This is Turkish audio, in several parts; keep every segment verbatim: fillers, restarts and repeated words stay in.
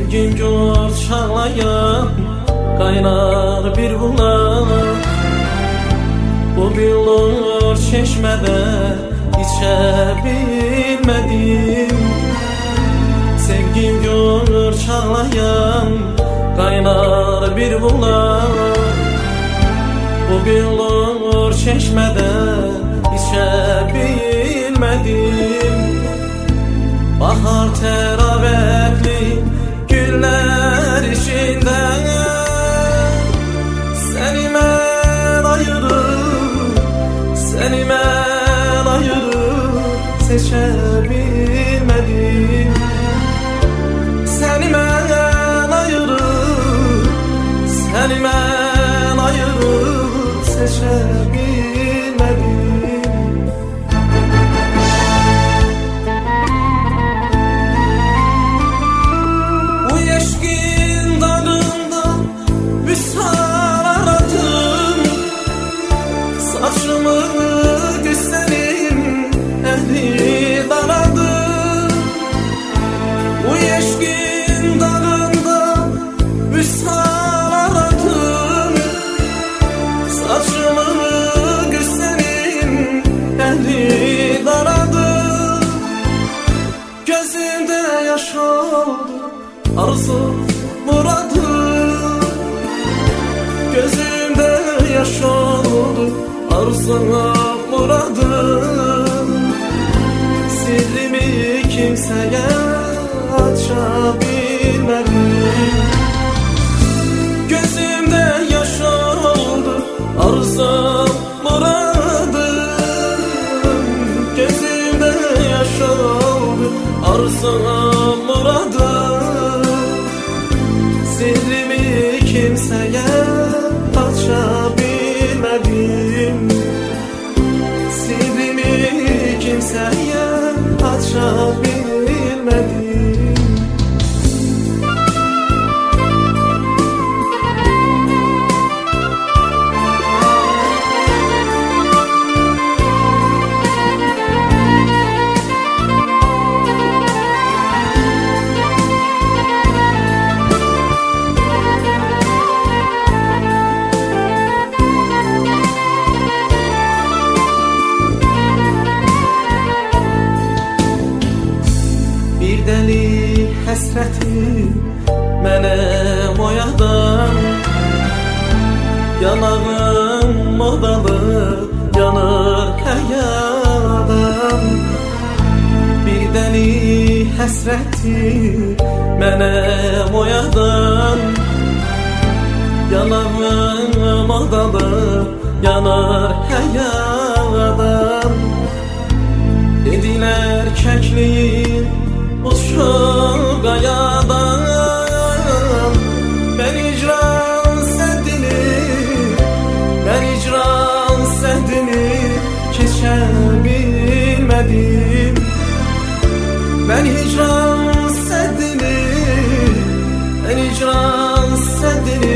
Sevgim gör çağlayan kaynar bir bulan. Bu bilur çeşmede içebilmedim. Sevgim gör çağlayan kaynar bir bulan. Bu bilur çeşmede içebilmedim. Bahar teravihli güller içinde seni ben ayırıp, seni ben ayırıp seçebilmedim. Seni ben ayırıp, seni ben ayırıp seçebilmedim. Saçımı güzelim ehli daradı. Bu yeşkin dağında müsal aradım. Saçımı güzelim ehli daradı. Gözümde yaş oldu arzu muradım. Gözümde yaş oldu arzuna muradım. Sirrimi kimseye açabilmedim. Gözümde yaş oldu arzum muradım. Gözümde yaş oldu arzum muradım. Sirrimi kimseye açabilmedim. Sirrimi kimseye açabilmedim. Bir deli həsrəti mənə oyadan. Yanağım modalı yanır həyadan. Bir deli həsrəti mənə oyadan. Yanağım modalı yanır həyadan. Dediler kəkliyin uçur qayadan. Ben icran səddini, ben icran səddini keçebilmedim. Ben icran səddini, ben icran səddini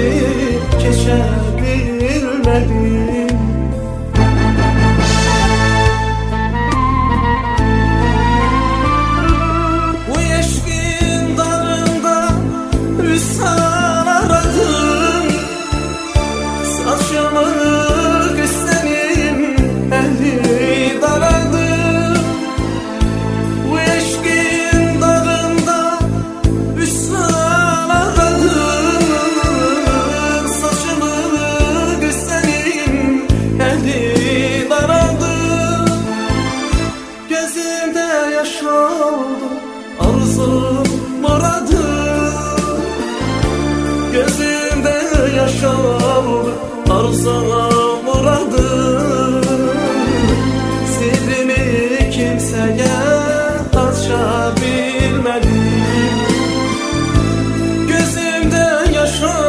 keçebilmedim. Saçımı güzelim ehli daradı. Bu eşkin dağında üsal aradım. Saçımı güzelim ehli daradı. Gözümde yaş oldu arzum muradım. Gözümde yaş oldu arzum